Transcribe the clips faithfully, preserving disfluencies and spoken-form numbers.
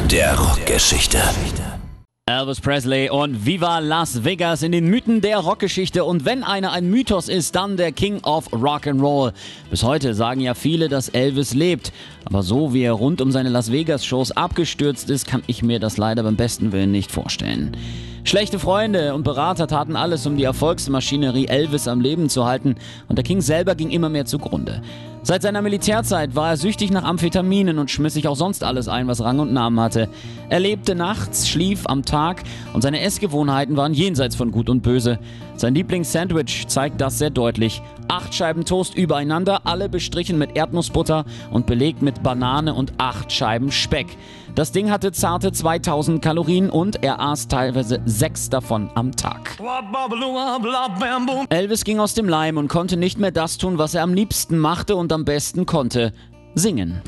der Rockgeschichte. Elvis Presley und Viva Las Vegas in den Mythen der Rockgeschichte. Und wenn einer ein Mythos ist, dann der King of Rock'n'Roll. Bis heute sagen ja viele, dass Elvis lebt. Aber so wie er rund um seine Las Vegas-Shows abgestürzt ist, kann ich mir das leider beim besten Willen nicht vorstellen. Schlechte Freunde und Berater taten alles, um die Erfolgsmaschinerie Elvis am Leben zu halten. Und der King selber ging immer mehr zugrunde. Seit seiner Militärzeit war er süchtig nach Amphetaminen und schmiss sich auch sonst alles ein, was Rang und Namen hatte. Er lebte nachts, schlief am Tag und seine Essgewohnheiten waren jenseits von Gut und Böse. Sein Lieblingssandwich zeigt das sehr deutlich. Acht Scheiben Toast übereinander, alle bestrichen mit Erdnussbutter und belegt mit Banane und acht Scheiben Speck. Das Ding hatte zarte zweitausend Kalorien und er aß teilweise sechs davon am Tag. Elvis ging aus dem Leim und konnte nicht mehr das tun, was er am liebsten machte und am besten konnte: singen.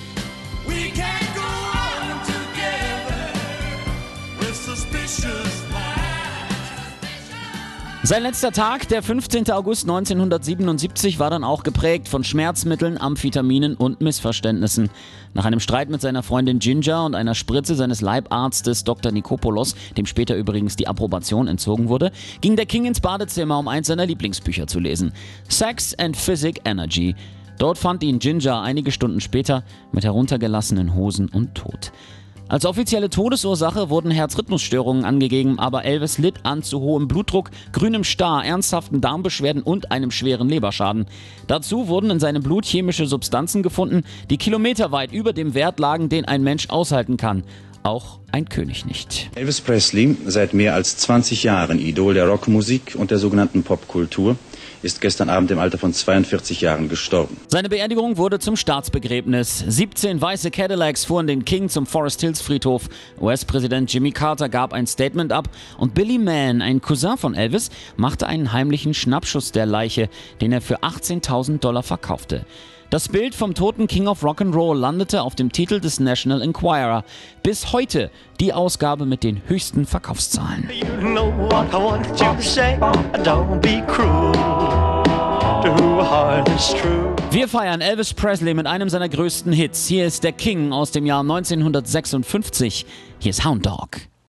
Sein letzter Tag, der fünfzehnten August neunzehnhundertsiebenundsiebzig, war dann auch geprägt von Schmerzmitteln, Amphetaminen und Missverständnissen. Nach einem Streit mit seiner Freundin Ginger und einer Spritze seines Leibarztes Doktor Nikopoulos, dem später übrigens die Approbation entzogen wurde, ging der King ins Badezimmer, um eins seiner Lieblingsbücher zu lesen: Sex and Physic Energy. Dort fand ihn Ginger einige Stunden später mit heruntergelassenen Hosen und tot. Als offizielle Todesursache wurden Herzrhythmusstörungen angegeben, aber Elvis litt an zu hohem Blutdruck, grünem Star, ernsthaften Darmbeschwerden und einem schweren Leberschaden. Dazu wurden in seinem Blut chemische Substanzen gefunden, die kilometerweit über dem Wert lagen, den ein Mensch aushalten kann. Auch ein König nicht. Elvis Presley, seit mehr als zwanzig Jahren Idol der Rockmusik und der sogenannten Popkultur, ist gestern Abend im Alter von zweiundvierzig Jahren gestorben. Seine Beerdigung wurde zum Staatsbegräbnis. siebzehn weiße Cadillacs fuhren den King zum Forest Hills Friedhof. U S-Präsident Jimmy Carter gab ein Statement ab und Billy Mann, ein Cousin von Elvis, machte einen heimlichen Schnappschuss der Leiche, den er für achtzehntausend Dollar verkaufte. Das Bild vom toten King of Rock'n'Roll landete auf dem Titel des National Enquirer. Bis heute die Ausgabe mit den höchsten Verkaufszahlen. Wir feiern Elvis Presley mit einem seiner größten Hits. Hier ist der King aus dem Jahr neunzehnhundertsechsundfünfzig. Hier ist Hound Dog.